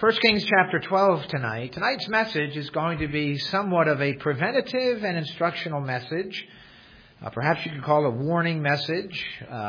1 Kings chapter 12 tonight. Tonight's message is going to be somewhat of a preventative and instructional message. Perhaps you could call it a warning message.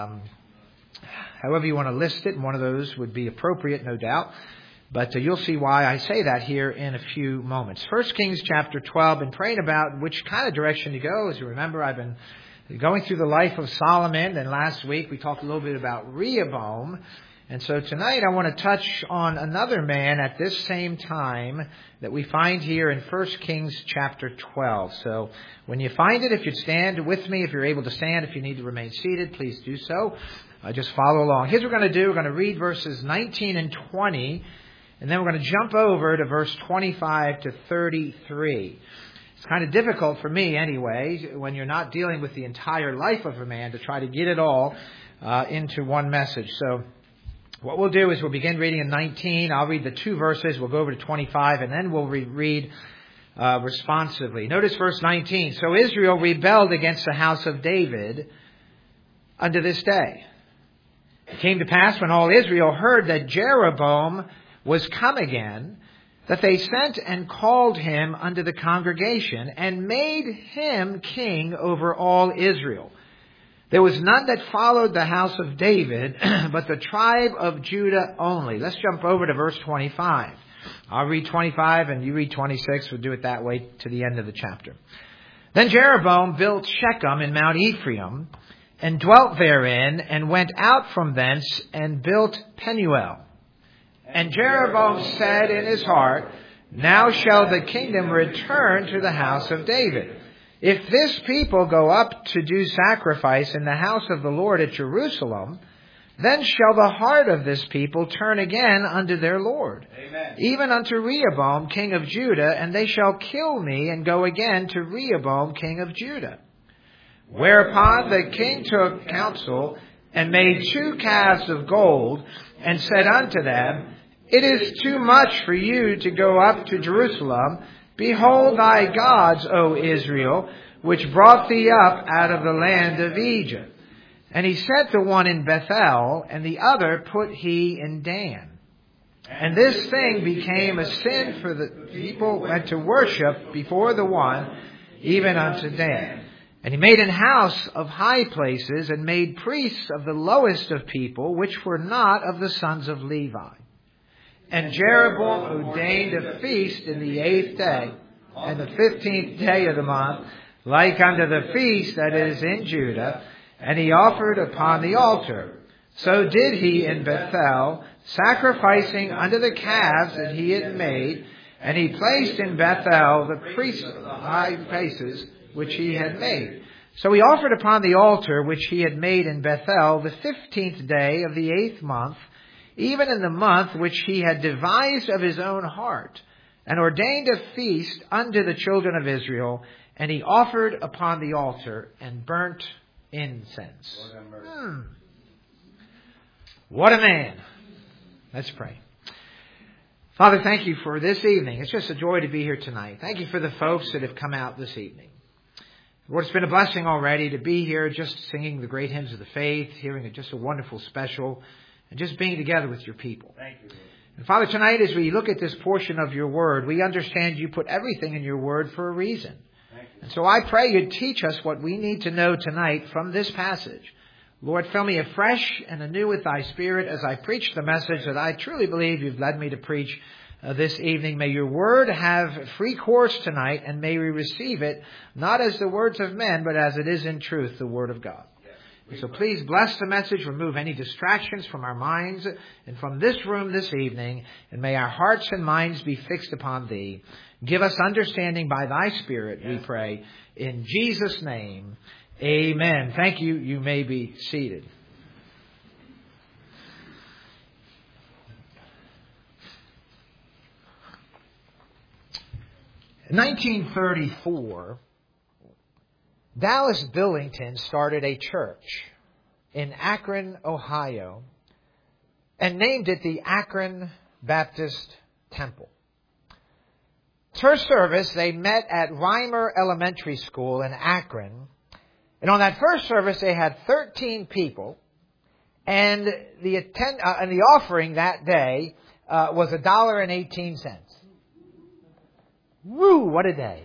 However you want to list it, one of those would be appropriate, no doubt. But you'll see why I say that here in a few moments. 1 Kings chapter 12, been praying about which kind of direction to go. As you remember, I've been going through the life of Solomon, and last week we talked a little bit about Rehoboam. And so tonight I want to touch on another man at this same time that we find here in 1 Kings chapter 12. So when you find it, if you'd stand with me, if you're able to stand, if you need to remain seated, please do so. Just follow along. Here's what we're going to do. We're going to read verses 19 and 20, and then we're going to jump over to verse 25 to 33. It's kind of difficult for me anyway, when you're not dealing with the entire life of a man, to try to get it all into one message. So what we'll do is we'll begin reading in 19. I'll read the two verses. We'll go over to 25, and then we'll read responsively. Notice verse 19. So Israel rebelled against the house of David unto this day. It came to pass when all Israel heard that Jeroboam was come again, that they sent and called him unto the congregation, and made him king over all Israel. There was none that followed the house of David, but the tribe of Judah only. Let's jump over to verse 25. I'll read 25 and you read 26. We'll do it that way to the end of the chapter. Then Jeroboam built Shechem in Mount Ephraim, and dwelt therein, and went out from thence, and built Penuel. And Jeroboam said in his heart, Now shall the kingdom return to the house of David. If this people go up to do sacrifice in the house of the Lord at Jerusalem, then shall the heart of this people turn again unto their Lord, Amen. Even unto Rehoboam king of Judah, and they shall kill me and go again to Rehoboam king of Judah. Whereupon the king took counsel and made 2 calves of gold, and said unto them, It is too much for you to go up to Jerusalem. Behold thy gods, O Israel, which brought thee up out of the land of Egypt. And he set the one in Bethel, and the other put he in Dan. And this thing became a sin, for the people went to worship before the one, even unto Dan. And he made an house of high places, and made priests of the lowest of people, which were not of the sons of Levi. And Jeroboam ordained a feast in the 8th day, and the 15th day of the month, like unto the feast that is in Judah, and he offered upon the altar. So did he in Bethel, sacrificing unto the calves that he had made, and he placed in Bethel the priests of the high places which he had made. So he offered upon the altar which he had made in Bethel the 15th day of the 8th month, even in the month which he had devised of his own heart, and ordained a feast unto the children of Israel, and he offered upon the altar and burnt incense. What a man. Let's pray. Father, thank you for this evening. It's just a joy to be here tonight. Thank you for the folks that have come out this evening. Lord, it's been a blessing already to be here, just singing the great hymns of the faith, hearing just a wonderful special, and just being together with your people. Thank you, Lord. And Father, tonight as we look at this portion of your word, we understand you put everything in your word for a reason. Thank you. And so I pray you'd teach us what we need to know tonight from this passage. Lord, fill me afresh and anew with thy Spirit as I preach the message that I truly believe you've led me to preach this evening. May your word have free course tonight, and may we receive it not as the words of men, but as it is in truth, the word of God. So please bless the message, remove any distractions from our minds and from this room this evening, and may our hearts and minds be fixed upon thee. Give us understanding by thy Spirit, we pray. In Jesus' name, amen. Thank you. You may be seated. In 1934, Dallas Billington started a church in Akron, Ohio, and named it the Akron Baptist Temple. First service, they met at Reimer Elementary School in Akron, and on that first service, they had 13 people, and the offering that day was $1.18. Woo, what a day.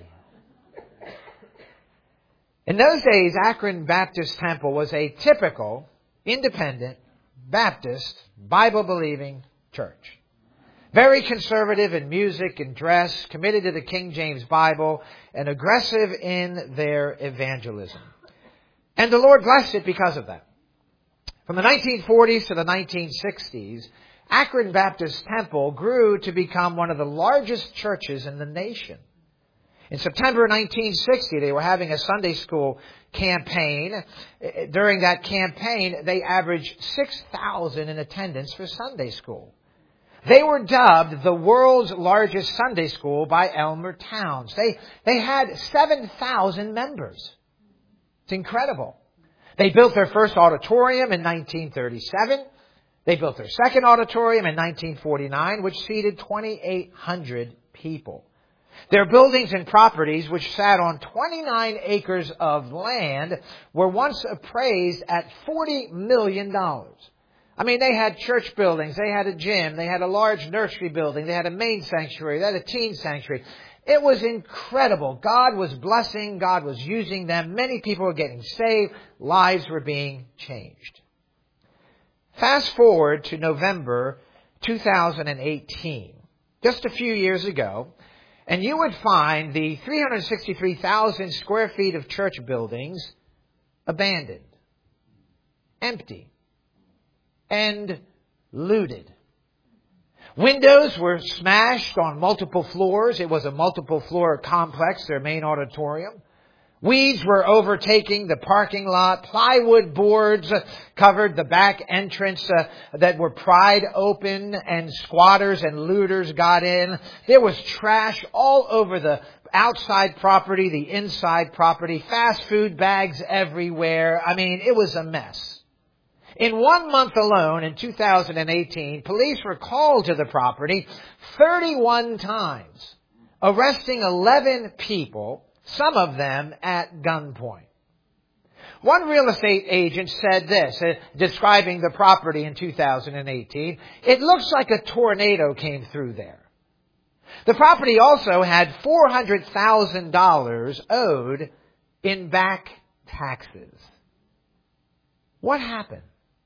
In those days, Akron Baptist Temple was a typical, independent, Baptist, Bible-believing church. Very conservative in music and dress, committed to the King James Bible, and aggressive in their evangelism. And the Lord blessed it because of that. From the 1940s to the 1960s, Akron Baptist Temple grew to become one of the largest churches in the nation. In September 1960, they were having a Sunday school campaign. During that campaign, they averaged 6,000 in attendance for Sunday school. They were dubbed the world's largest Sunday school by Elmer Towns. They had 7,000 members. It's incredible. They built their first auditorium in 1937. They built their second auditorium in 1949, which seated 2,800 people. Their buildings and properties, which sat on 29 acres of land, were once appraised at $40 million. I mean, they had church buildings, they had a gym, they had a large nursery building, they had a main sanctuary, they had a teen sanctuary. It was incredible. God was blessing, God was using them. Many people were getting saved, lives were being changed. Fast forward to November 2018, just a few years ago, and you would find the 363,000 square feet of church buildings abandoned, empty, and looted. Windows were smashed on multiple floors. It was a multiple floor complex, their main auditorium. Weeds were overtaking the parking lot. Plywood boards covered the back entrance that were pried open, and squatters and looters got in. There was trash all over the outside property, the inside property, fast food bags everywhere. I mean, it was a mess. In 1 month alone, in 2018, police were called to the property 31 times, arresting 11 people, some of them at gunpoint. One real estate agent said this, describing the property in 2018, "It looks like a tornado came through there." The property also had $400,000 owed in back taxes. What happened?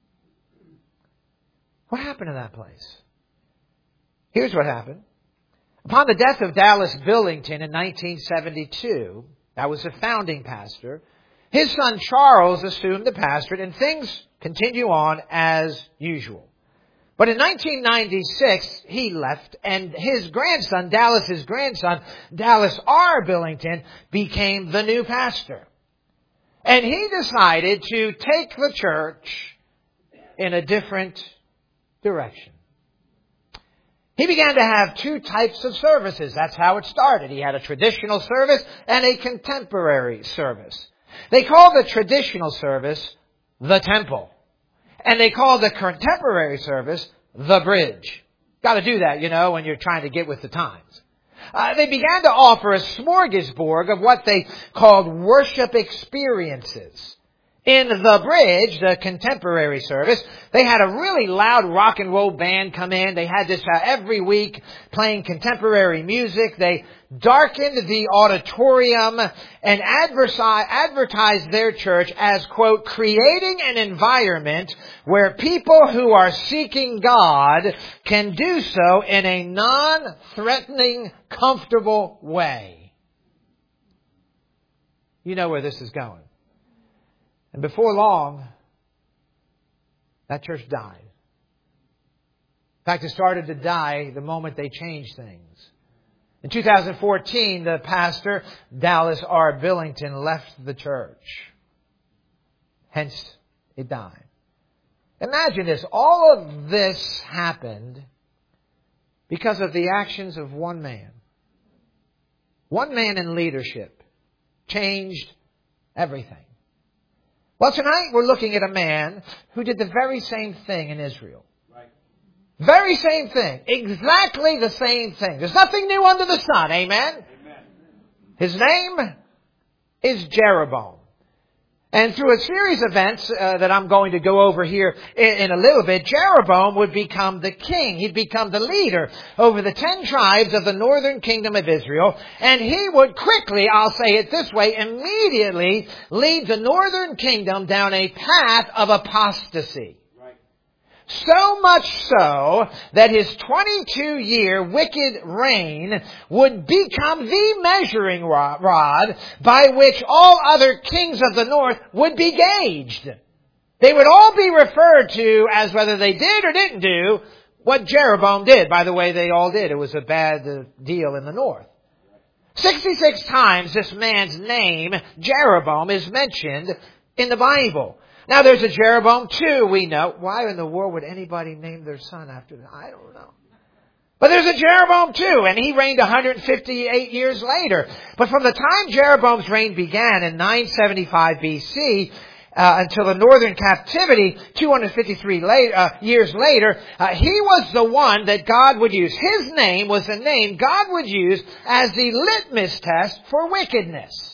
What happened to that place? Here's what happened. Upon the death of Dallas Billington in 1972, that was the founding pastor, his son Charles assumed the pastorate, and things continue on as usual. But in 1996, he left, and his grandson, Dallas R. Billington, became the new pastor. And he decided to take the church in a different direction. He began to have two types of services. That's how it started. He had a traditional service and a contemporary service. They called the traditional service the temple. And they called the contemporary service the bridge. Got to do that, when you're trying to get with the times. They began to offer a smorgasbord of what they called worship experiences. In the bridge, the contemporary service, they had a really loud rock and roll band come in. They had this every week playing contemporary music. They darkened the auditorium and advertised their church as, quote, creating an environment where people who are seeking God can do so in a non-threatening, comfortable way. You know where this is going. And before long, that church died. In fact, it started to die the moment they changed things. In 2014, the pastor, Dallas R. Billington, left the church. Hence, it died. Imagine this. All of this happened because of the actions of one man. One man in leadership changed everything. Well, tonight we're looking at a man who did the very same thing in Israel. Right. Very same thing. Exactly the same thing. There's nothing new under the sun. Amen? Amen. His name is Jeroboam. And through a series of events that I'm going to go over here in a little bit, Jeroboam would become the king. He'd become the leader over the 10 tribes of the northern kingdom of Israel. And he would quickly, I'll say it this way, immediately lead the northern kingdom down a path of apostasy. So much so that his 22-year wicked reign would become the measuring rod by which all other kings of the north would be gauged. They would all be referred to as whether they did or didn't do what Jeroboam did. By the way, they all did. It was a bad deal in the north. 66 times this man's name, Jeroboam, is mentioned in the Bible. Now there's a Jeroboam 2, we know. Why in the world would anybody name their son after that? I don't know. But there's a Jeroboam 2, and he reigned 158 years later. But from the time Jeroboam's reign began in 975 BC until the northern captivity 253 years later, he was the one that God would use. His name was the name God would use as the litmus test for wickedness.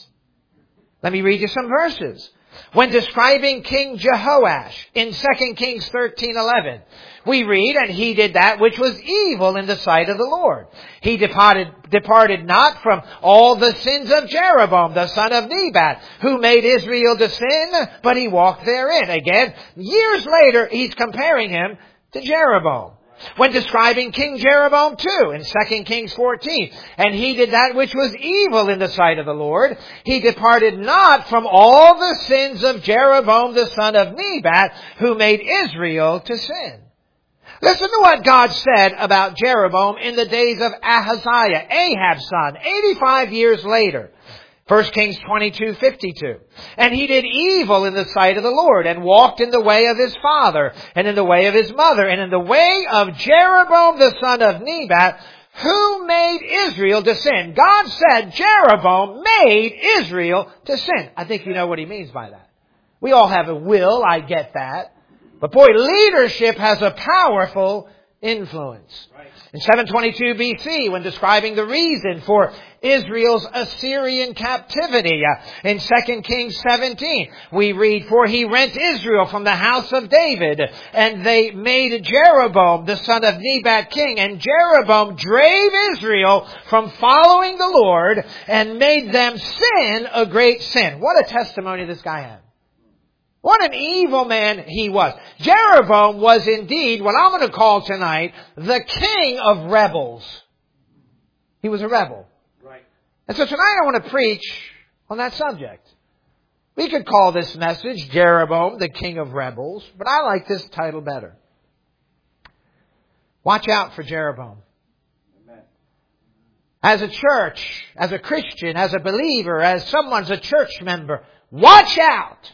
Let me read you some verses. When describing King Jehoash in 2 Kings 13:11, we read, "And he did that which was evil in the sight of the Lord. He departed not from all the sins of Jeroboam, the son of Nebat, who made Israel to sin, but he walked therein." Again, years later, he's comparing him to Jeroboam. When describing King Jeroboam too, in 2 Kings 14, "And he did that which was evil in the sight of the Lord. He departed not from all the sins of Jeroboam the son of Nebat, who made Israel to sin." Listen to what God said about Jeroboam in the days of Ahaziah, Ahab's son, 85 years later. 1 Kings 22:52. "And he did evil in the sight of the Lord, and walked in the way of his father, and in the way of his mother, and in the way of Jeroboam the son of Nebat, who made Israel to sin." God said Jeroboam made Israel to sin. I think you know what he means by that. We all have a will, I get that. But boy, leadership has a powerful influence. In 722 BC, when describing the reason for Israel's Assyrian captivity, in 2 Kings 17, we read, "For he rent Israel from the house of David, and they made Jeroboam the son of Nebat king, and Jeroboam drave Israel from following the Lord, and made them sin a great sin." What a testimony this guy had. What an evil man he was. Jeroboam was indeed what I'm going to call tonight the king of rebels. He was a rebel. Right. And so tonight I want to preach on that subject. We could call this message Jeroboam, the king of rebels, but I like this title better. Watch out for Jeroboam. Amen. As a church, as a Christian, as a believer, as someone's a church member, watch out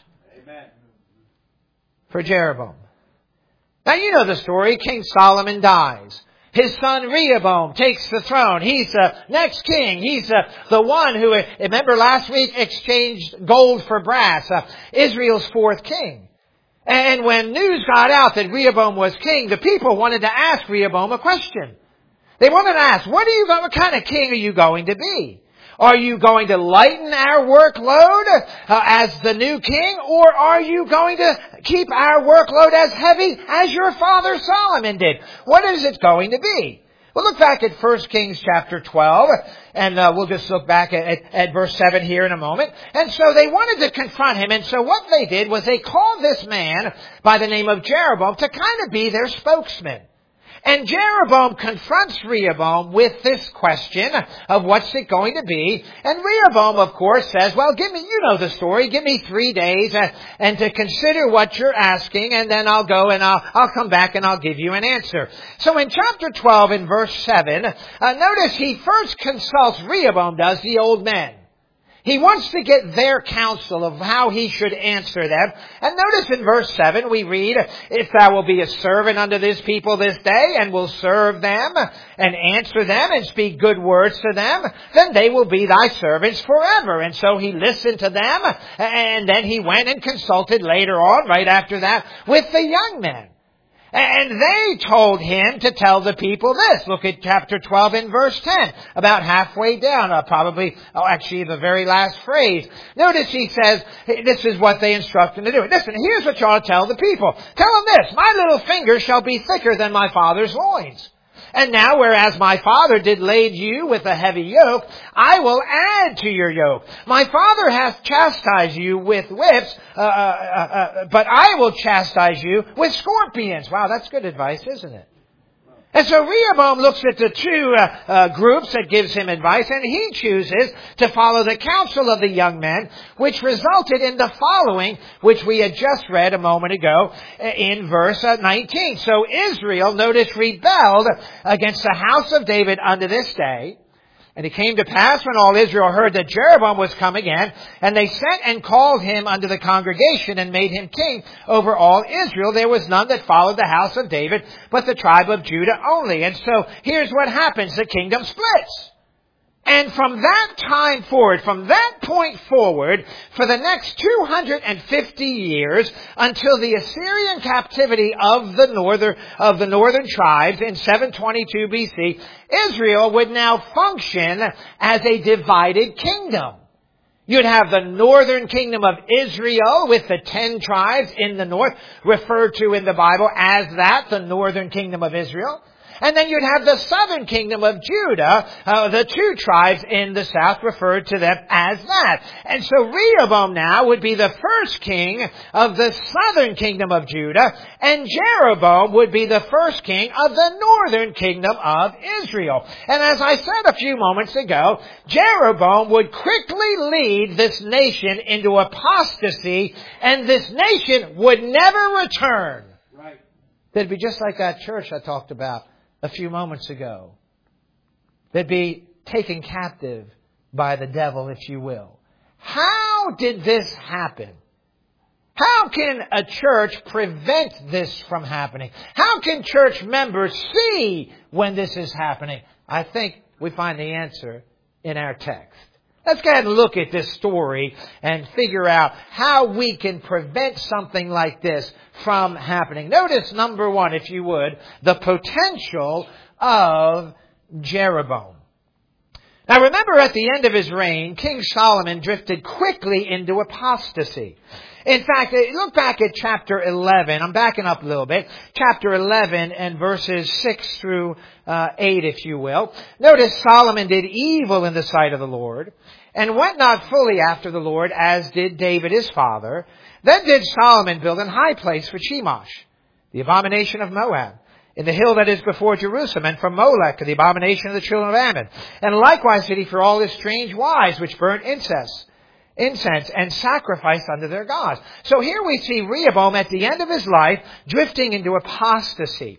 for Jeroboam. Now you know the story. King Solomon dies. His son Rehoboam takes the throne. He's the next king. He's the one who, remember last week, exchanged gold for brass. Israel's fourth king. And when news got out that Rehoboam was king, the people wanted to ask Rehoboam a question. They wanted to ask, what kind of king are you going to be? Are you going to lighten our workload as the new king? Or are you going to keep our workload as heavy as your father Solomon did? What is it going to be? Well, look back at 1 Kings chapter 12, and we'll just look back at verse 7 here in a moment. And so they wanted to confront him, and so what they did was they called this man by the name of Jeroboam to kind of be their spokesman. And Jeroboam confronts Rehoboam with this question of what's it going to be. And Rehoboam, of course, says, well, you know the story, give me 3 days and to consider what you're asking, and then I'll go and I'll come back and I'll give you an answer. So in chapter 12 in verse 7, notice he first consults, Rehoboam does, the old men. He wants to get their counsel of how he should answer them. And notice in verse 7 we read, "If thou wilt be a servant unto this people this day, and will serve them, and answer them, and speak good words to them, then they will be thy servants forever." And so he listened to them, and then he went and consulted later on, right after that, with the young men. And they told him to tell the people this. Look at chapter 12 and verse 10. About halfway down, actually the very last phrase. Notice he says, this is what they instruct him to do. Listen, here's what you ought to tell the people. Tell them this, my little finger shall be thicker than my father's loins. And now, whereas my father did lade you with a heavy yoke, I will add to your yoke. My father hath chastised you with whips, but I will chastise you with scorpions. Wow, that's good advice, isn't it? And so Rehoboam looks at the two groups that gives him advice, and he chooses to follow the counsel of the young men, which resulted in the following, which we had just read a moment ago in verse 19. So Israel, notice, rebelled against the house of David unto this day. And it came to pass when all Israel heard that Jeroboam was come again, and they sent and called him unto the congregation and made him king over all Israel. There was none that followed the house of David, but the tribe of Judah only. And so here's what happens. The kingdom splits. And from that time forward, from that point forward, for the next 250 years, until the Assyrian captivity of the northern tribes in 722 BC, Israel would now function as a divided kingdom. You'd have the northern kingdom of Israel with the 10 tribes in the north, referred to in the Bible as that, the northern kingdom of Israel. And then you'd have the southern kingdom of Judah, the 2 tribes in the south, referred to them as that. And so Rehoboam now would be the first king of the southern kingdom of Judah, and Jeroboam would be the first king of the northern kingdom of Israel. And as I said a few moments ago, Jeroboam would quickly lead this nation into apostasy, and this nation would never return. Right. They'd be just like that church I talked about a few moments ago. They'd be taken captive by the devil, if you will. How did this happen? How can a church prevent this from happening? How can church members see when this is happening? I think we find the answer in our text. Let's go ahead and look at this story and figure out how we can prevent something like this from happening. Notice, number 1, if you would, the potential of Jeroboam. Now remember, at the end of his reign, King Solomon drifted quickly into apostasy. In fact, look back at chapter 11. I'm backing up a little bit. Chapter 11 and verses 6 through 8, if you will. Notice Solomon did evil in the sight of the Lord, and went not fully after the Lord, as did David his father. Then did Solomon build an high place for Chemosh, the abomination of Moab, in the hill that is before Jerusalem, and for Molech, the abomination of the children of Ammon. And likewise did he for all his strange wives, which burnt incense and sacrificed unto their gods. So here we see Rehoboam at the end of his life drifting into apostasy.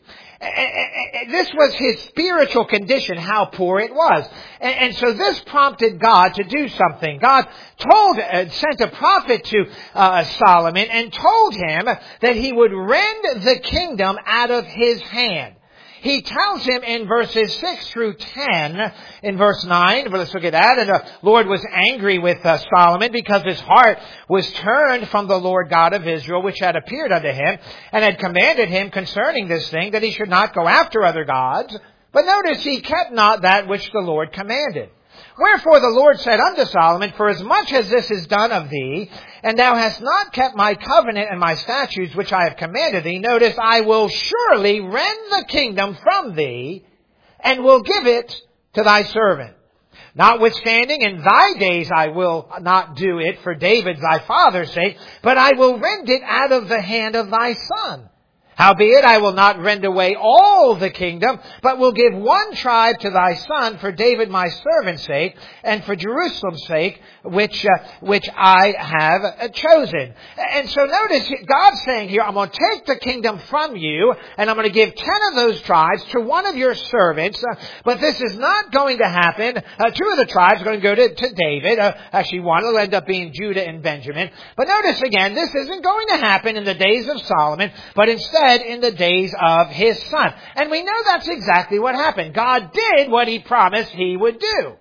This was his spiritual condition, how poor it was. And so this prompted God to do something. God sent a prophet to Solomon and told him that he would rend the kingdom out of his hand. He tells him in verses 6 through 10, in verse 9, let's look at that, and the Lord was angry with Solomon because his heart was turned from the Lord God of Israel, which had appeared unto him, and had commanded him concerning this thing, that he should not go after other gods. But notice, he kept not that which the Lord commanded. Wherefore the Lord said unto Solomon, for as much as this is done of thee, and thou hast not kept my covenant and my statutes which I have commanded thee, notice, I will surely rend the kingdom from thee, and will give it to thy servant. Notwithstanding, in thy days I will not do it for David thy father's sake, but I will rend it out of the hand of thy son. Howbeit, I will not rend away all the kingdom, but will give one tribe to thy son for David my servant's sake, and for Jerusalem's sake, which I have chosen. And so notice, God's saying here, I'm going to take the kingdom from you, and I'm going to give 10 of those tribes to one of your servants, but this is not going to happen. 2 of the tribes are going to go to David. Actually, one will end up being Judah and Benjamin. But notice again, this isn't going to happen in the days of Solomon, but instead in the days of his son. And we know that's exactly what happened. God did what he promised he would do.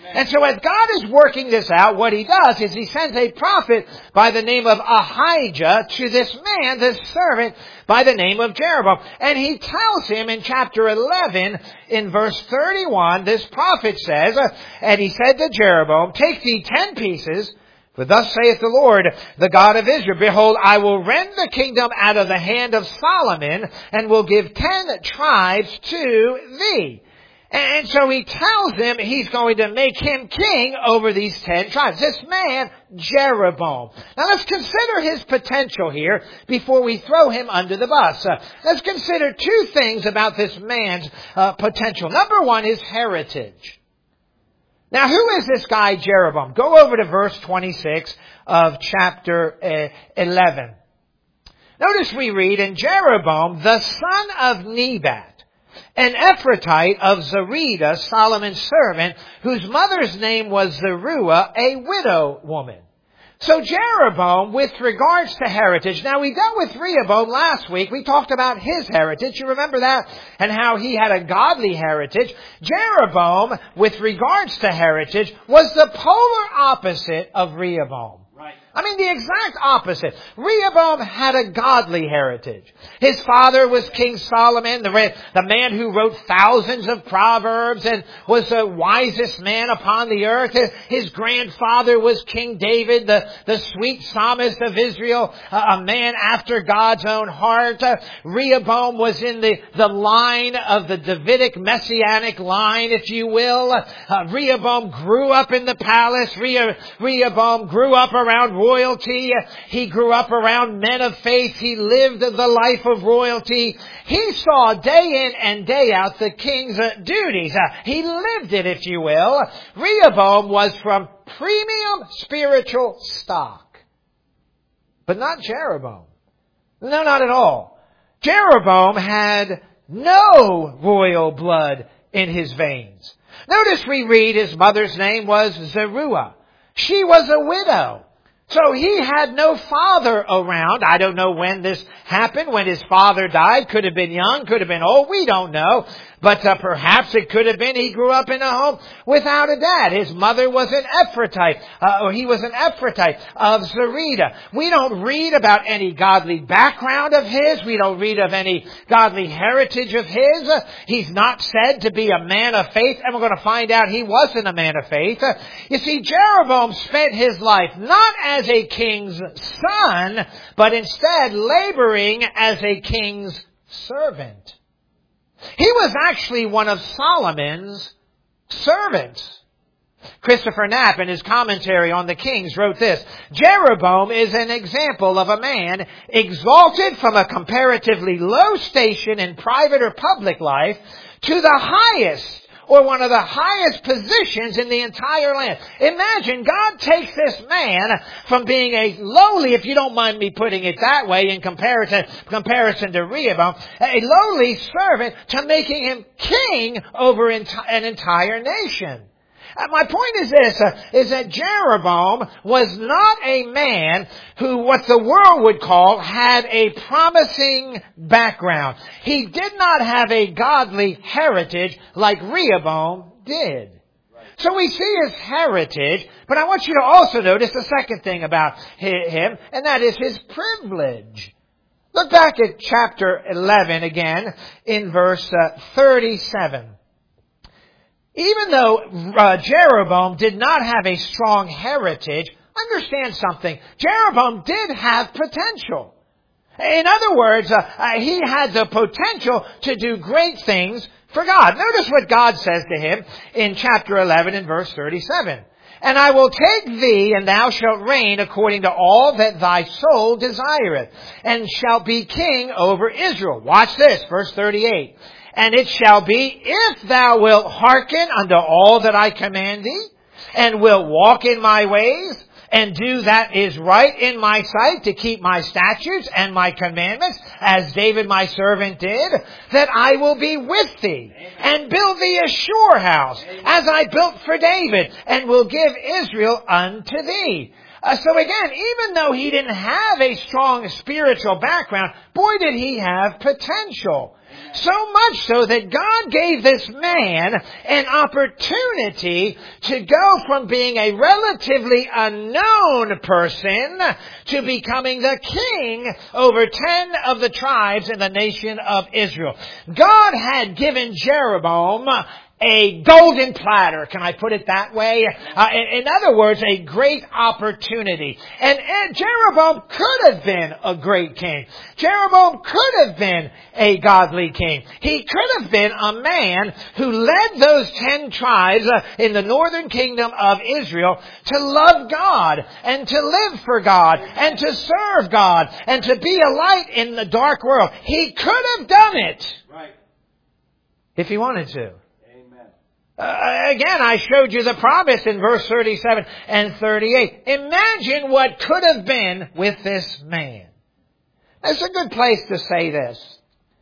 And so as God is working this out, what He does is He sends a prophet by the name of Ahijah to this man, this servant, by the name of Jeroboam. And he tells him in chapter 11, in verse 31, this prophet says, and he said to Jeroboam, take thee 10 pieces, for thus saith the Lord, the God of Israel, behold, I will rend the kingdom out of the hand of Solomon, and will give 10 tribes to thee. And so he tells him he's going to make him king over these 10 tribes. This man, Jeroboam. Now let's consider his potential here before we throw him under the bus. Let's consider 2 things about this man's potential. Number 1 is heritage. Now who is this guy Jeroboam? Go over to verse 26 of chapter 11. Notice we read, and Jeroboam, the son of Nebat, an Ephrathite of Zerida, Solomon's servant, whose mother's name was Zeruiah, a widow woman. So Jeroboam, with regards to heritage, now we dealt with Rehoboam last week. We talked about his heritage. You remember that? And how he had a godly heritage. Jeroboam, with regards to heritage, was the polar opposite of Rehoboam. I mean, the exact opposite. Rehoboam had a godly heritage. His father was King Solomon, the man who wrote thousands of proverbs and was the wisest man upon the earth. His grandfather was King David, the sweet psalmist of Israel, a man after God's own heart. Rehoboam was in the line of the Davidic messianic line, if you will. Rehoboam grew up in the palace. Rehoboam grew up around royalty. He grew up around men of faith. He lived the life of royalty. He saw day in and day out the king's duties. He lived it, if you will. Rehoboam was from premium spiritual stock. But not Jeroboam. No, not at all. Jeroboam had no royal blood in his veins. Notice we read his mother's name was Zeruiah. She was a widow. So he had no father around. I don't know when this happened, when his father died. Could have been young, could have been old. We don't know. But perhaps it could have been he grew up in a home without a dad. His mother was an Ephrathite, or he was an Ephrathite of Zerida. We don't read about any godly background of his. We don't read of any godly heritage of his. He's not said to be a man of faith, and we're going to find out he wasn't a man of faith. You see, Jeroboam spent his life not as a king's son, but instead laboring as a king's servant. He was actually one of Solomon's servants. Christopher Knapp, in his commentary on the Kings, wrote this: Jeroboam is an example of a man exalted from a comparatively low station in private or public life to the highest, or one of the highest positions in the entire land. Imagine God takes this man from being a lowly, if you don't mind me putting it that way, in comparison to Rehoboam, a lowly servant, to making him king over an entire nation. My point is this, is that Jeroboam was not a man who, what the world would call, had a promising background. He did not have a godly heritage like Rehoboam did. So we see his heritage, but I want you to also notice the second thing about him, and that is his privilege. Look back at chapter 11 again, in verse 37. Even though Jeroboam did not have a strong heritage, understand something. Jeroboam did have potential. In other words, he had the potential to do great things for God. Notice what God says to him in chapter 11 and verse 37. And I will take thee, and thou shalt reign according to all that thy soul desireth, and shalt be king over Israel. Watch this, verse 38. And it shall be, if thou wilt hearken unto all that I command thee, and wilt walk in my ways, and do that is right in my sight, to keep my statutes and my commandments, as David my servant did, that I will be with thee, and build thee a sure house, as I built for David, and will give Israel unto thee. So again, even though he didn't have a strong spiritual background, boy did he have potential. So much so that God gave this man an opportunity to go from being a relatively unknown person to becoming the king over 10 of the tribes in the nation of Israel. God had given Jeroboam a golden platter, can I put it that way? In other words, a great opportunity. And Jeroboam could have been a great king. Jeroboam could have been a godly king. He could have been a man who led those 10 tribes in the northern kingdom of Israel to love God and to live for God and to serve God and to be a light in the dark world. He could have done it. Right. If he wanted to. Again, I showed you the promise in verse 37 and 38. Imagine what could have been with this man. It's a good place to say this.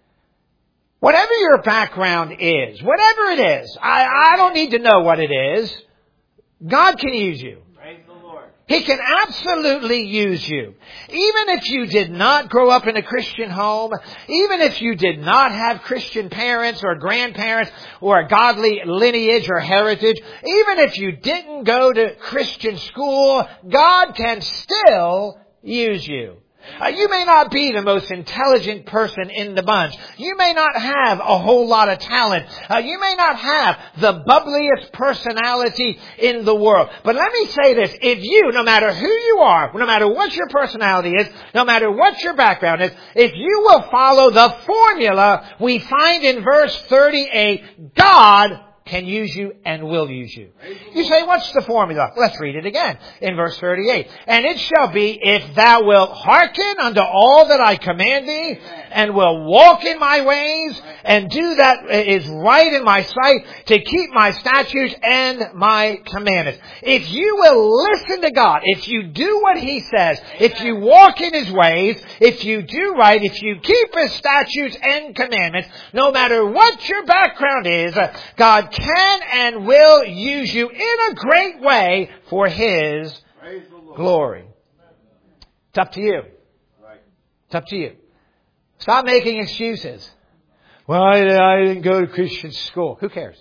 Whatever your background is, whatever it is, I don't need to know what it is. God can use you. Praise the Lord. He can absolutely use you. Even if you did not grow up in a Christian home, even if you did not have Christian parents or grandparents or a godly lineage or heritage, even if you didn't go to Christian school, God can still use you. You may not be the most intelligent person in the bunch. You may not have a whole lot of talent. You may not have the bubbliest personality in the world. But let me say this. If you, no matter who you are, no matter what your personality is, no matter what your background is, if you will follow the formula we find in verse 38, God can use you and will use you. You say, what's the formula? Let's read it again in verse 38. And it shall be, if thou wilt hearken unto all that I command thee, and will walk in my ways, and do that is right in my sight, to keep my statutes and my commandments. If you will listen to God, if you do what He says, if you walk in His ways, if you do right, if you keep His statutes and commandments, no matter what your background is, God can and will use you in a great way for His glory. It's up to you. It's up to you. Stop making excuses. Well, I didn't go to Christian school. Who cares?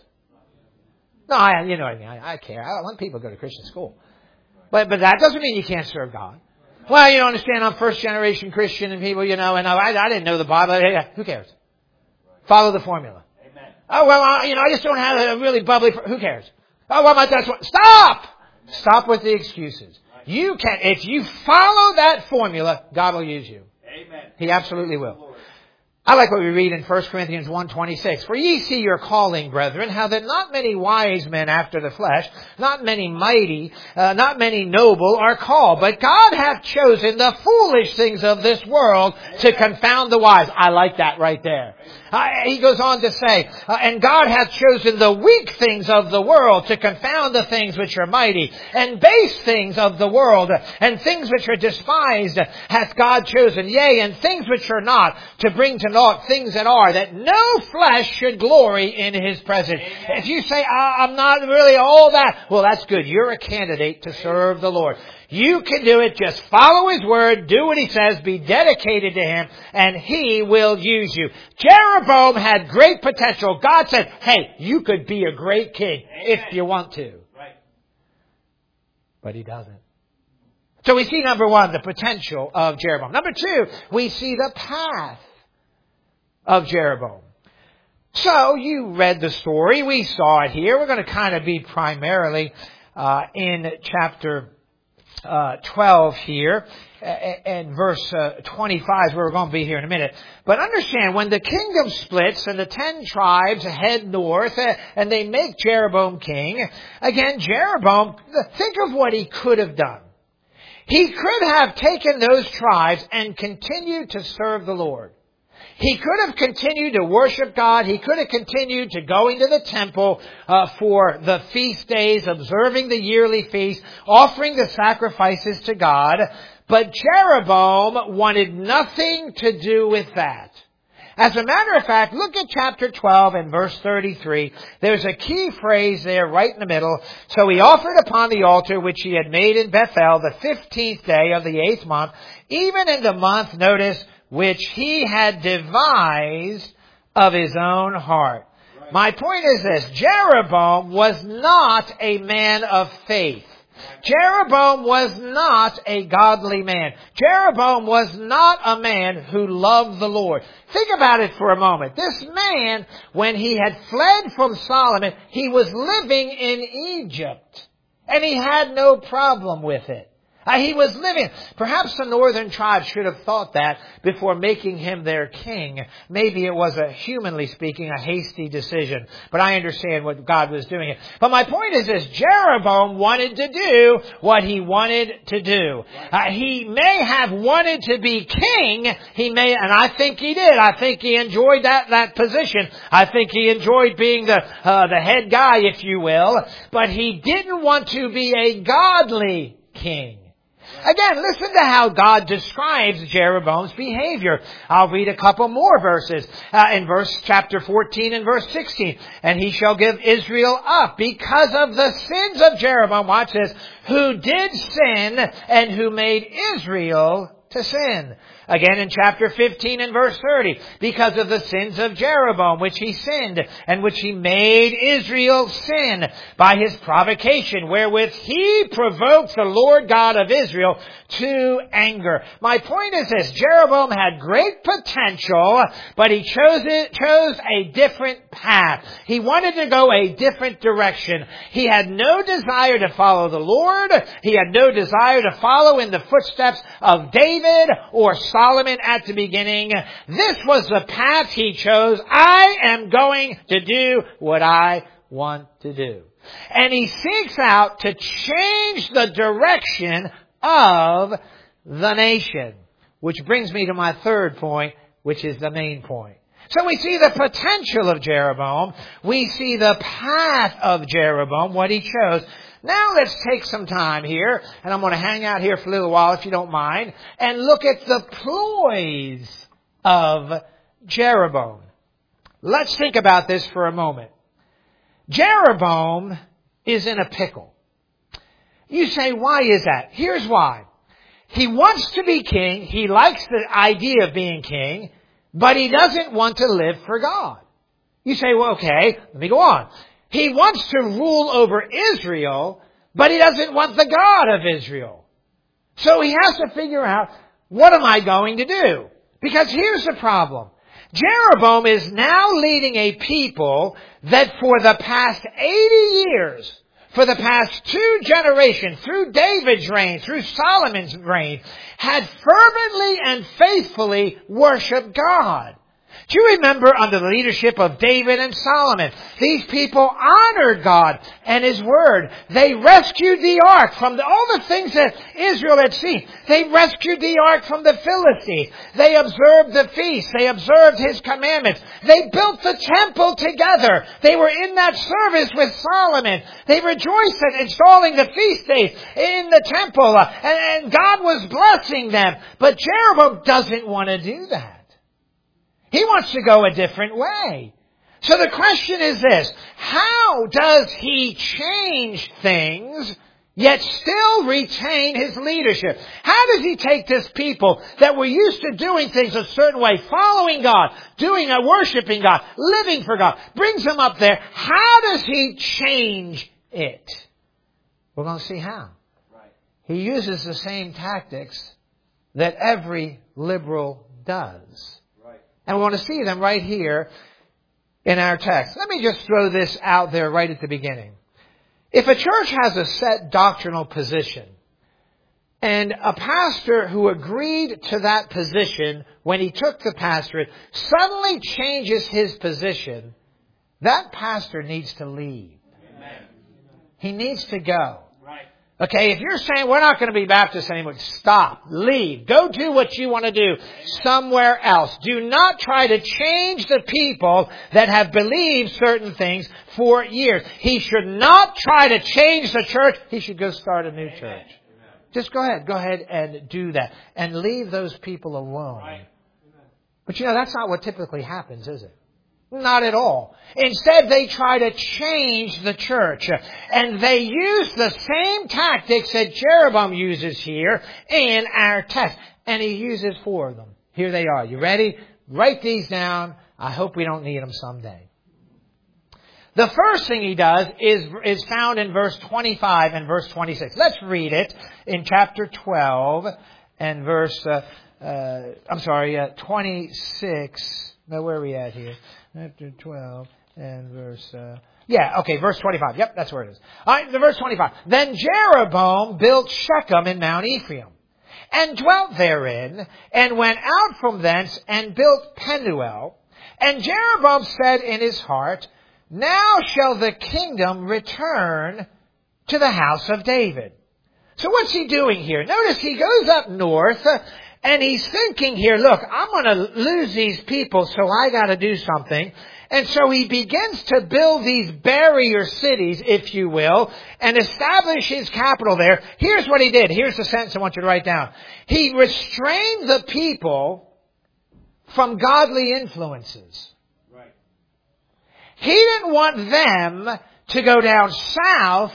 No, you know what I mean. I care. I want people to go to Christian school. But that doesn't mean you can't serve God. Well, you don't understand, I'm first generation Christian and people, and I didn't know the Bible. Who cares? Follow the formula. Oh, well, I just don't have a really bubbly... Who cares? Oh, well, that's what... Stop! Stop with the excuses. You can... If you follow that formula, God will use you. Amen. He absolutely will. I like what we read in 1 Corinthians 1:26. For ye see your calling, brethren, how that not many wise men after the flesh, not many mighty, not many noble are called. But God hath chosen the foolish things of this world to confound the wise. I like that right there. He goes on to say, and God hath chosen the weak things of the world to confound the things which are mighty, and base things of the world, and things which are despised hath God chosen, yea, and things which are not, to bring to naught things that are, that no flesh should glory in His presence. If you say, I'm not really all that, well, that's good. You're a candidate to serve the Lord. You can do it. Just follow His word, do what He says, be dedicated to Him, and He will use you. Jeroboam had great potential. God said, hey, you could be a great king if you want to. Right. But he doesn't. So we see, number one, the potential of Jeroboam. Number two, we see the path of Jeroboam. So you read the story. We saw it here. We're going to kind of be primarily in chapter 12 here, and verse 25 is where we're going to be here in a minute. But understand, when the kingdom splits and the 10 tribes head north and they make Jeroboam king, again, Jeroboam, think of what he could have done. He could have taken those tribes and continued to serve the Lord. He could have continued to worship God. He could have continued to going to the temple for the feast days, observing the yearly feast, offering the sacrifices to God. But Jeroboam wanted nothing to do with that. As a matter of fact, look at chapter 12 and verse 33. There's a key phrase there right in the middle. So he offered upon the altar which he had made in Bethel the 15th day of the 8th month, even in the month, notice, which he had devised of his own heart. Right. My point is this. Jeroboam was not a man of faith. Jeroboam was not a godly man. Jeroboam was not a man who loved the Lord. Think about it for a moment. This man, when he had fled from Solomon, he was living in Egypt. And he had no problem with it. He was living. Perhaps the northern tribes should have thought that before making him their king. Maybe it was, humanly speaking, a hasty decision. But I understand what God was doing. But my point is this. Jeroboam wanted to do what he wanted to do. He may have wanted to be king. And I think he did. I think he enjoyed that position. I think he enjoyed being the head guy, if you will. But he didn't want to be a godly king. Again, listen to how God describes Jeroboam's behavior. I'll read a couple more verses. In chapter 14 and verse 16. And he shall give Israel up because of the sins of Jeroboam, watch this, who did sin and who made Israel to sin. Again in chapter 15 and verse 30, because of the sins of Jeroboam, which he sinned, and which he made Israel sin by his provocation, wherewith he provoked the Lord God of Israel to anger. My point is this, Jeroboam had great potential, but he chose a different path. He wanted to go a different direction. He had no desire to follow the Lord. He had no desire to follow in the footsteps of David or Solomon at the beginning. This was the path he chose. I am going to do what I want to do. And he seeks out to change the direction of the nation. Which brings me to my third point, which is the main point. So we see the potential of Jeroboam. We see the path of Jeroboam, what he chose. Now let's take some time here, and I'm going to hang out here for a little while if you don't mind, and look at the ploys of Jeroboam. Let's think about this for a moment. Jeroboam is in a pickle. You say, why is that? Here's why. He wants to be king. He likes the idea of being king, but he doesn't want to live for God. You say, well, okay, let me go on. He wants to rule over Israel, but he doesn't want the God of Israel. So he has to figure out, what am I going to do? Because here's the problem. Jeroboam is now leading a people that for the past 80 years, for the past 2 generations, through David's reign, through Solomon's reign, had fervently and faithfully worshiped God. Do you remember under the leadership of David and Solomon, these people honored God and His Word. They rescued the ark from all the things that Israel had seen. They rescued the ark from the Philistines. They observed the feast. They observed His commandments. They built the temple together. They were in that service with Solomon. They rejoiced in installing the feast days in the temple. And God was blessing them. But Jeroboam doesn't want to do that. He wants to go a different way. So the question is this, how does he change things yet still retain his leadership? How does he take this people that were used to doing things a certain way, following God, worshiping God, living for God, brings them up there? How does he change it? We're going to see how. Right. He uses the same tactics that every liberal does. And we want to see them right here in our text. Let me just throw this out there right at the beginning. If a church has a set doctrinal position, and a pastor who agreed to that position when he took the pastorate suddenly changes his position, that pastor needs to leave. Amen. He needs to go. Okay, if you're saying we're not going to be Baptists anymore, stop, leave, go do what you want to do somewhere else. Do not try to change the people that have believed certain things for years. He should not try to change the church. He should go start a new church. Just go ahead and do that. And leave those people alone. But that's not what typically happens, is it? Not at all. Instead, they try to change the church. And they use the same tactics that Jeroboam uses here in our text. And he uses 4 of them. Here they are. You ready? Write these down. I hope we don't need them someday. The first thing he does is found in verse 25 and verse 26. Let's read it in chapter 12 and verse, 26. Now, where are we at here? Chapter 12 and verse, verse 25. Yep, that's where it is. All right, the verse 25. Then Jeroboam built Shechem in Mount Ephraim, and dwelt therein, and went out from thence, and built Penuel. And Jeroboam said in his heart, now shall the kingdom return to the house of David. So what's he doing here? Notice he goes up north, and he's thinking here, look, I'm going to lose these people, so I got to do something. And so he begins to build these barrier cities, if you will, and establish his capital there. Here's what he did. Here's the sentence I want you to write down. He restrained the people from godly influences. Right. He didn't want them to go down south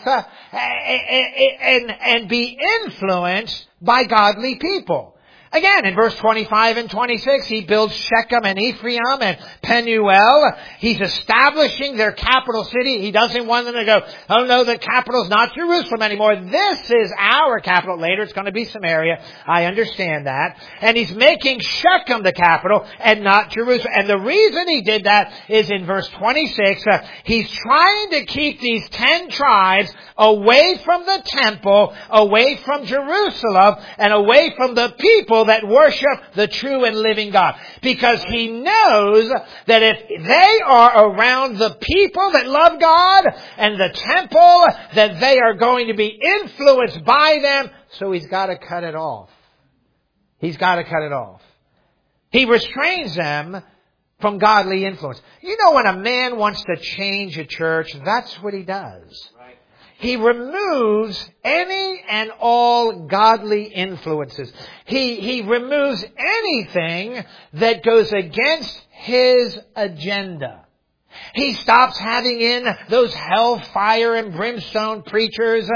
and be influenced by godly people. Again, in verse 25 and 26, he builds Shechem and Ephraim and Penuel. He's establishing their capital city. He doesn't want them to go, oh no, the capital's not Jerusalem anymore. This is our capital. Later it's going to be Samaria. I understand that. And he's making Shechem the capital and not Jerusalem. And the reason he did that is in verse 26, he's trying to keep these 10 tribes away from the temple, away from Jerusalem, and away from the people that worship the true and living God. Because he knows that if they are around the people that love God and the temple, that they are going to be influenced by them. So he's got to cut it off. He's got to cut it off. He restrains them from godly influence. You know, when a man wants to change a church, that's what he does. He removes any and all godly influences. He removes anything that goes against his agenda. He stops having in those hellfire and brimstone preachers,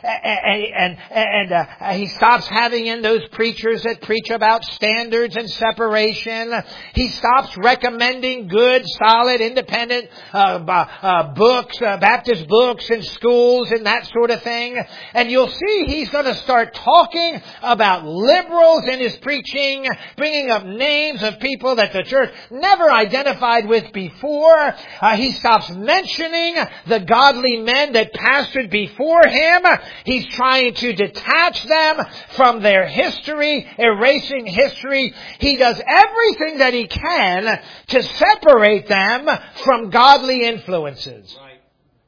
and he stops having in those preachers that preach about standards and separation. He stops recommending good, solid, independent books, Baptist books and schools and that sort of thing. And you'll see he's going to start talking about liberals in his preaching, bringing up names of people that the church never identified with before. He stops mentioning the godly men that pastored before him. He's trying to detach them from their history, erasing history. He does everything that he can to separate them from godly influences. Right.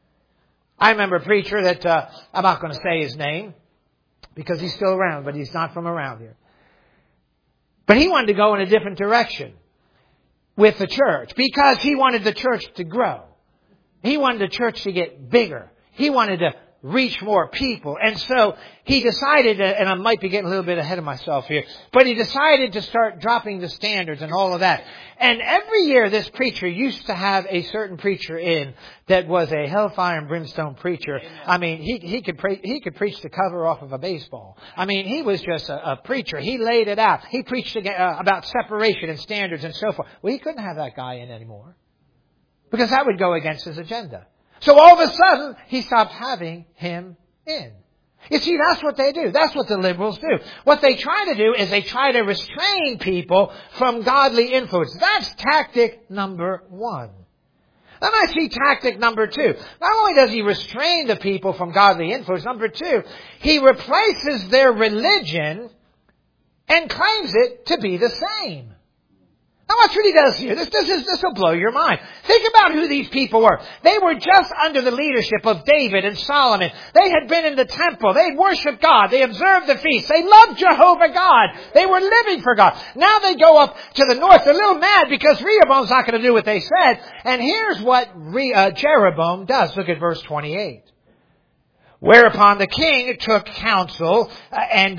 I remember a preacher that, I'm not going to say his name because he's still around, but he's not from around here. But he wanted to go in a different direction with the church because he wanted the church to grow. He wanted the church to get bigger. He wanted to reach more people. And so he decided, and I might be getting a little bit ahead of myself here, but he decided to start dropping the standards and all of that. And every year this preacher used to have a certain preacher in that was a hellfire and brimstone preacher. I mean, he could preach the cover off of a baseball. I mean, he was just a preacher. He laid it out. He preached about separation and standards and so forth. Well, he couldn't have that guy in anymore because that would go against his agenda. So all of a sudden, he stopped having him in. You see, that's what they do. That's what the liberals do. What they try to do is they try to restrain people from godly influence. That's tactic number one. Then I see tactic number two. Not only does he restrain the people from godly influence, number two, he replaces their religion and claims it to be the same. Now watch what he does here. This will blow your mind. Think about who these people were. They were just under the leadership of David and Solomon. They had been in the temple. They worshiped God. They observed the feast. They loved Jehovah God. They were living for God. Now they go up to the north. They're a little mad because Rehoboam's not going to do what they said. And here's what Jeroboam does. Look at verse 28. Whereupon the king took counsel and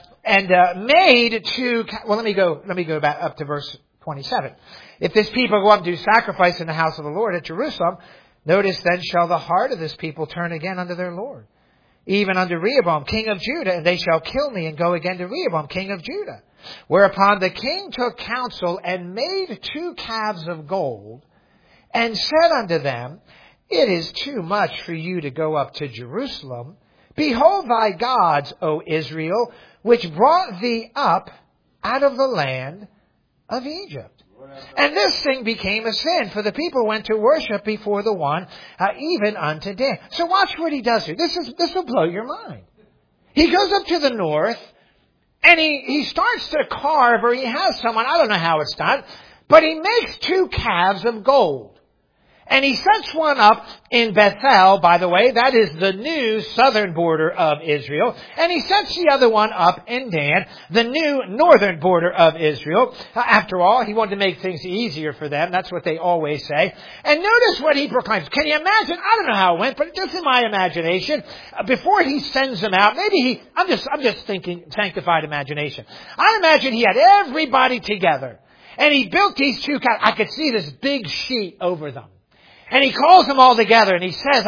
made two. Well, let me go back up to verse 27. If this people go up and do sacrifice in the house of the Lord at Jerusalem, notice then shall the heart of this people turn again unto their Lord. even unto Rehoboam, king of Judah, and they shall kill me and go again to Rehoboam, king of Judah. Whereupon the king took counsel and made 2 calves of gold and said unto them, It is too much for you to go up to Jerusalem. Behold thy gods, O Israel, which brought thee up out of the land of Egypt. And this thing became a sin, for the people went to worship before the one, even unto Dan. So watch what he does here. This will blow your mind. He goes up to the north, and he starts to carve, or he has someone, I don't know how it's done, but he makes 2 calves of gold. And he sets one up in Bethel, by the way. That is the new southern border of Israel. And he sets the other one up in Dan, the new northern border of Israel. After all, he wanted to make things easier for them. That's what they always say. And notice what he proclaims. Can you imagine? I don't know how it went, but just in my imagination, before he sends them out, I'm just thinking sanctified imagination. I imagine he had everybody together. And he built these 2 calves. I could see this big sheet over them. And he calls them all together and he says,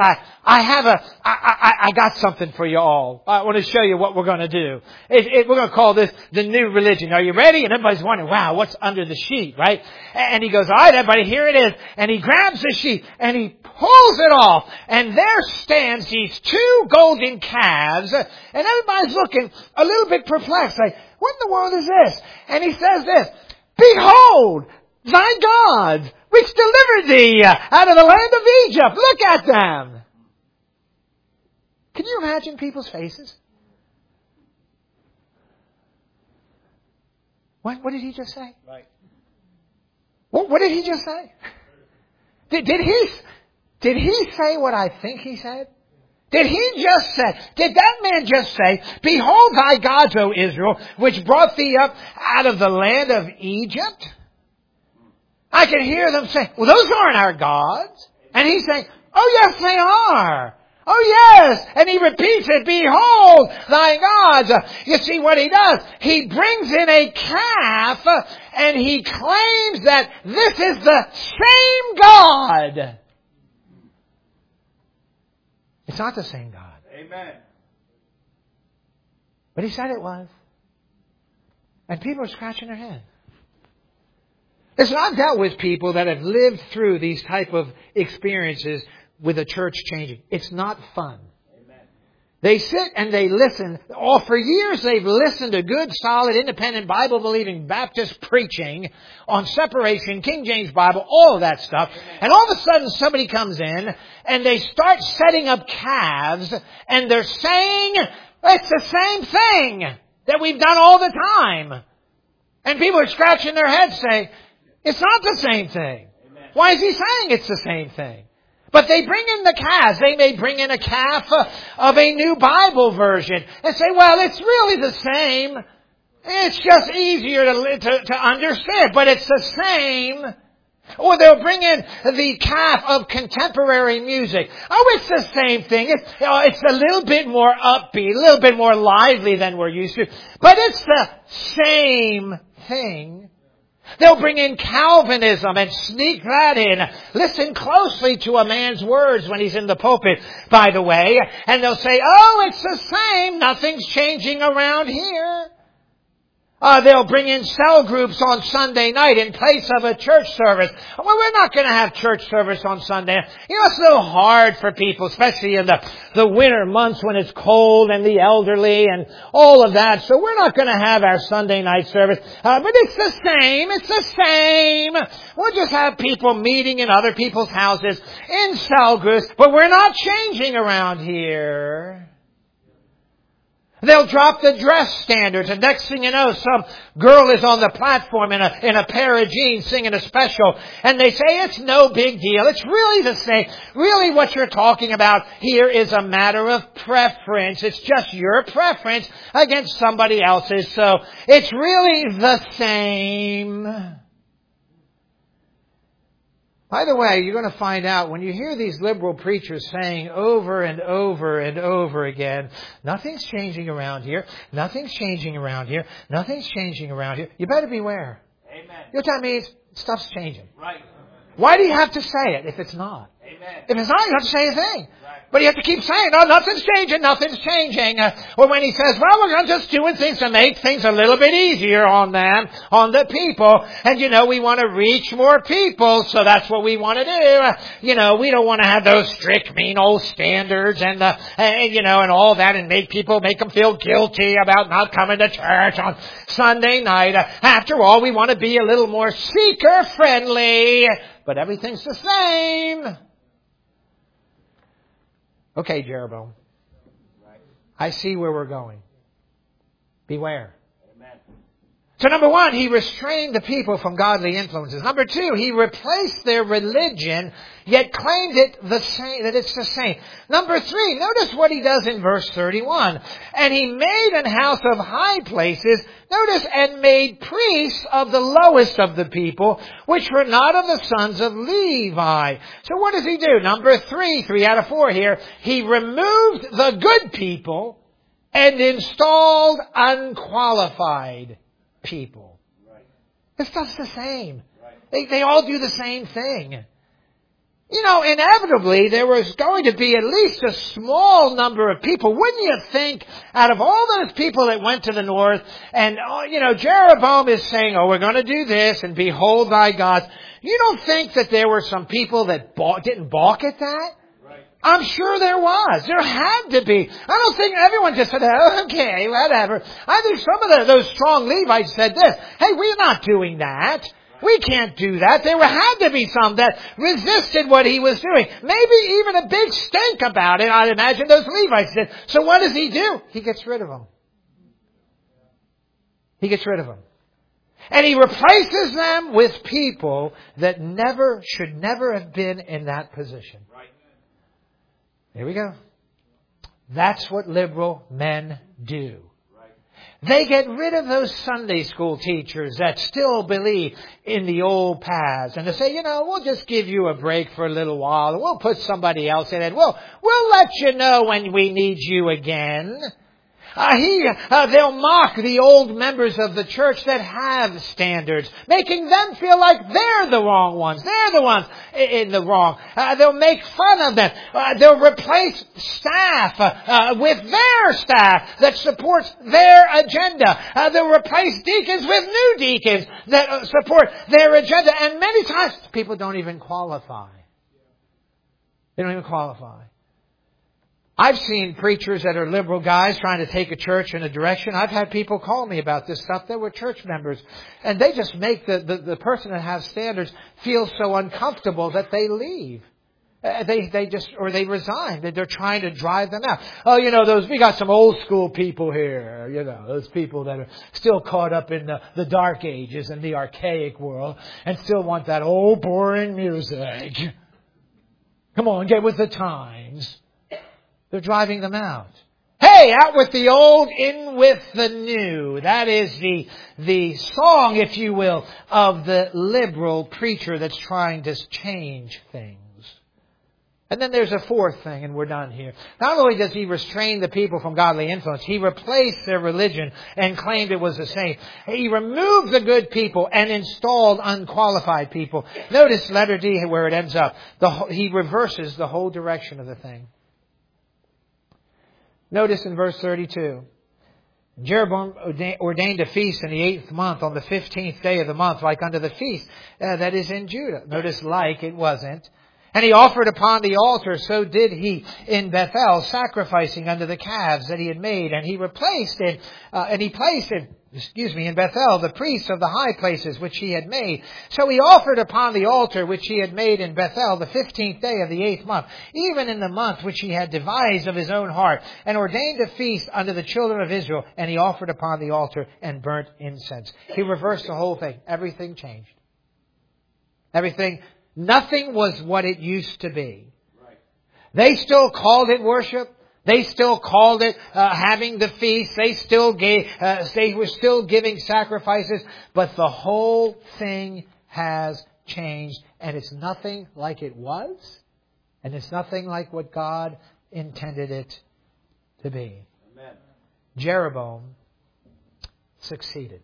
I got something for you all. I want to show you what we're going to do. We're going to call this the new religion. Are you ready? And everybody's wondering, wow, what's under the sheet, right? And he goes, all right, everybody, here it is. And he grabs the sheet and he pulls it off. And there stands these 2 golden calves. And everybody's looking a little bit perplexed, like, what in the world is this? And he says this, Behold, thy gods, which delivered thee out of the land of Egypt. Look at them. Can you imagine people's faces? What did he just say? Right. What did he just say? Did he say what I think he said? Did that man just say, Behold thy gods, O Israel, which brought thee up out of the land of Egypt? I can hear them saying, well, those aren't our gods. And he's saying, oh, yes, they are. Oh, yes. And he repeats it, Behold thy gods. You see what he does? He brings in a calf and he claims that this is the same God. It's not the same God. Amen. But he said it was. And people are scratching their heads. Listen, I've dealt with people that have lived through these type of experiences with the church changing. It's not fun. Amen. They sit and they listen. For years they've listened to good, solid, independent, Bible-believing Baptist preaching on separation, King James Bible, all of that stuff. Amen. And all of a sudden somebody comes in and they start setting up calves and they're saying it's the same thing that we've done all the time. And people are scratching their heads saying, it's not the same thing. Amen. Why is he saying it's the same thing? But they bring in the calves. They may bring in a calf of a new Bible version and say, well, it's really the same. It's just easier to understand, but it's the same. Or they'll bring in the calf of contemporary music. Oh, it's the same thing. It's a little bit more upbeat, a little bit more lively than we're used to. But it's the same thing. They'll bring in Calvinism and sneak that in. Listen closely to a man's words when he's in the pulpit, by the way. And they'll say, oh, it's the same. Nothing's changing around here. They'll bring in cell groups on Sunday night in place of a church service. Well, we're not going to have church service on Sunday. You know, it's so hard for people, especially in the winter months when it's cold and the elderly and all of that. So we're not going to have our Sunday night service. But it's the same. It's the same. We'll just have people meeting in other people's houses in cell groups. But we're not changing around here. They'll drop the dress standards, and next thing you know, some girl is on the platform in a pair of jeans singing a special, and they say it's no big deal. It's really the same. Really what you're talking about here is a matter of preference. It's just your preference against somebody else's, so it's really the same. By the way, you're going to find out when you hear these liberal preachers saying over and over and over again, nothing's changing around here, nothing's changing around here, nothing's changing around here. You better beware. Amen. You know what that means? Stuff's changing. Right. Why do you have to say it if it's not? Amen. If it's not, you don't have to say a thing. Right. But you have to keep saying, "Oh, nothing's changing, nothing's changing." Or when he says, "Well, we're just doing things to make things a little bit easier on them, on the people. And we want to reach more people, so that's what we want to do. We don't want to have those strict, mean old standards and all that, and make them feel guilty about not coming to church on Sunday night. After all, we want to be a little more seeker friendly, but everything's the same." Okay, Jeroboam. I see where we're going. Beware. Amen. So number one, he restrained the people from godly influences. Number two, he replaced their religion, yet claimed that it's the same. Number three, notice what he does in verse 31. And he made an house of high places, notice, and made priests of the lowest of the people, which were not of the sons of Levi. So what does he do? Number three out of four here, he removed the good people and installed unqualified people. Right. This stuff's the same. Right. They all do the same thing. Inevitably there was going to be at least a small number of people. Wouldn't you think, out of all those people that went to the north, and Jeroboam is saying, "Oh, we're going to do this, and behold thy gods." You don't think that there were some people that didn't balk at that? I'm sure there was. There had to be. I don't think everyone just said, "Oh, okay, whatever." I think some of those strong Levites said this, "Hey, we're not doing that. We can't do that." There had to be some that resisted what he was doing. Maybe even a big stink about it, I'd imagine those Levites did. So what does he do? He gets rid of them. He gets rid of them. And he replaces them with people that should never have been in that position. Right. Here we go. That's what liberal men do. Right. They get rid of those Sunday school teachers that still believe in the old paths. And they say, we'll just give you a break for a little while. And we'll put somebody else in it. We'll let you know when we need you again. They'll mock the old members of the church that have standards, making them feel like they're the wrong ones. They're the ones in the wrong. They'll make fun of them. They'll replace staff with their staff that supports their agenda. They'll replace deacons with new deacons that support their agenda. And many times people don't even qualify. They don't even qualify. I've seen preachers that are liberal guys trying to take a church in a direction. I've had people call me about this stuff that were church members. And they just make the person that has standards feel so uncomfortable that they leave. They resign. They're trying to drive them out. Oh, we got some old school people here. Those people that are still caught up in the dark ages and the archaic world and still want that old boring music. Come on, get with the times. They're driving them out. Hey, out with the old, in with the new. That is the song, if you will, of the liberal preacher that's trying to change things. And then there's a fourth thing, and we're done here. Not only does he restrain the people from godly influence, he replaced their religion and claimed it was the same. He removed the good people and installed unqualified people. Notice letter D where it ends up. He reverses the whole direction of the thing. Notice in verse 32, Jeroboam ordained a feast in the 8th month on the 15th day of the month, like unto the feast that is in Judah. Notice like, it wasn't. And he offered upon the altar, so did he in Bethel, sacrificing unto the calves that he had made. And he placed in Bethel the priests of the high places which he had made. So he offered upon the altar which he had made in Bethel the 15th day of the 8th month, even in the month which he had devised of his own heart, and ordained a feast unto the children of Israel. And he offered upon the altar and burnt incense. He reversed the whole thing. Everything changed. Nothing was what it used to be. Right. They still called it worship. They still called it having the feast. They were still giving sacrifices. But the whole thing has changed. And it's nothing like it was. And it's nothing like what God intended it to be. Amen. Jeroboam succeeded.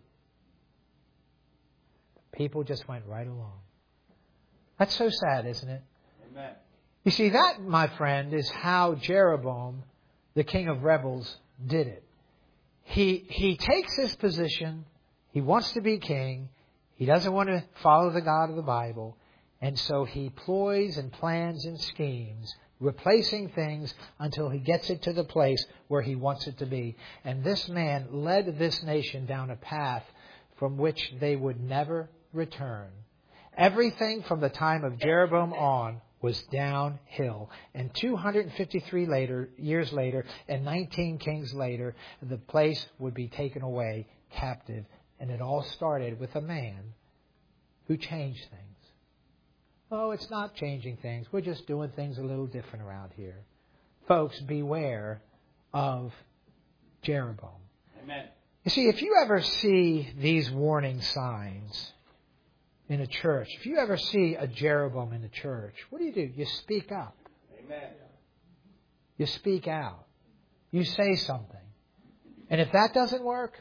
People just went right along. That's so sad, isn't it? Amen. You see, that, my friend, is how Jeroboam, the king of rebels, did it. He takes his position. He wants to be king. He doesn't want to follow the God of the Bible. And so he ploys and plans and schemes, replacing things until he gets it to the place where he wants it to be. And this man led this nation down a path from which they would never return. Everything from the time of Jeroboam on was downhill. And 253 years later, and 19 kings later, the place would be taken away captive. And it all started with a man who changed things. Oh, it's not changing things. We're just doing things a little different around here. Folks, beware of Jeroboam. Amen. You see, if you ever see these warning signs in a church, if you ever see a Jeroboam in a church, what do? You speak up. Amen. You speak out. You say something. And if that doesn't work,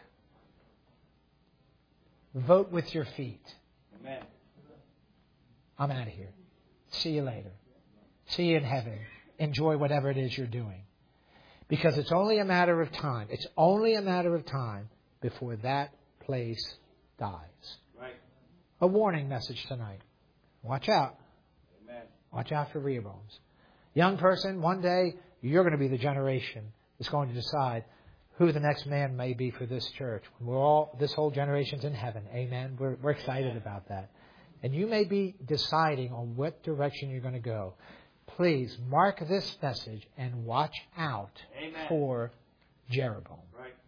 vote with your feet. Amen. I'm out of here. See you later. See you in heaven. Enjoy whatever it is you're doing. Because it's only a matter of time. It's only a matter of time before that place dies. Right. A warning message tonight. Watch out. Amen. Watch out for Rehoboams. Young person, one day you're going to be the generation that's going to decide who the next man may be for this church. This whole generation's in heaven. Amen. We're excited about that. And you may be deciding on what direction you're going to go. Please mark this message and watch out Amen. for Jeroboam. Right.